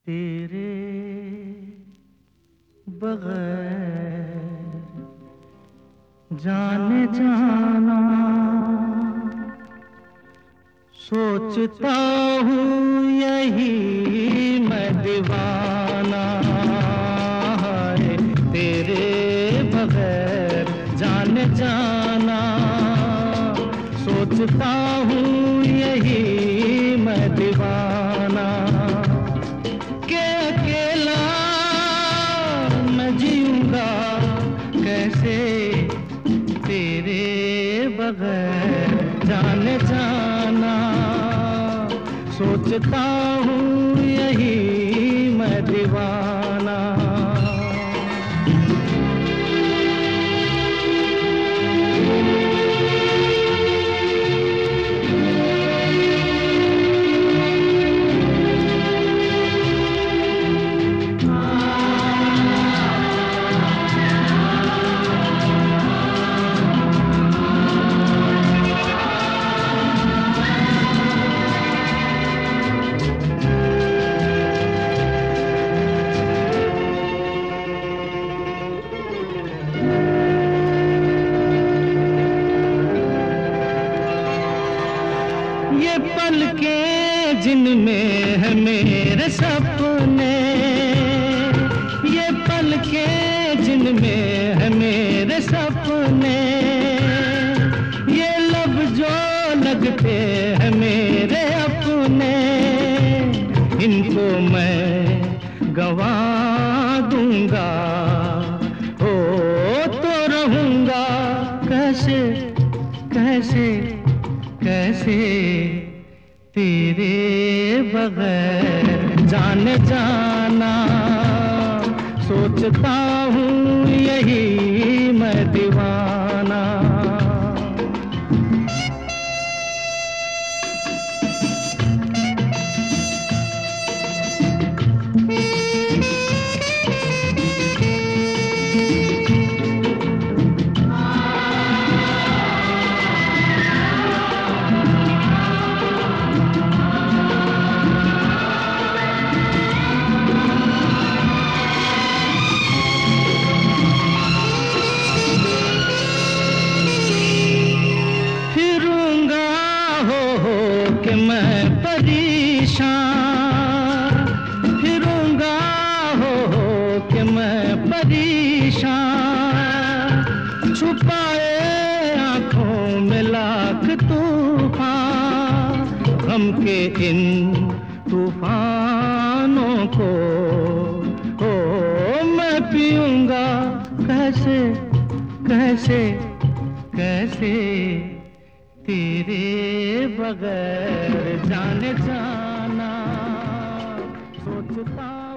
तेरे बगैर जाने जाना सोचता हूँ यही मैं दीवाना है। तेरे बगैर जाने जाना सोचता हूँ यही मैं दीवाना के अकेला मैं जीऊंगा कैसे तेरे बगैर जाने जाना सोचता हूँ यही मैं दीवाना। ये पलकें जिनमें है मेरे सपने, ये पलकें जिनमें है मेरे सपने, ये लब जो लगते हैं मेरे अपने, इनको मैं गवा दूंगा हो तो रहूंगा कैसे कैसे कैसे तेरे बगैर जाने जाना सोचता हूँ यही मैं दीवाना। कि मैं परेशान फिरूंगा हो कि मैं परेशान, छुपाए आंखों में लाख तूफान, गम के इन तूफानों को हो मैं पीऊंगा कैसे कैसे कैसे तेरे बगैर जाने जाना सोचता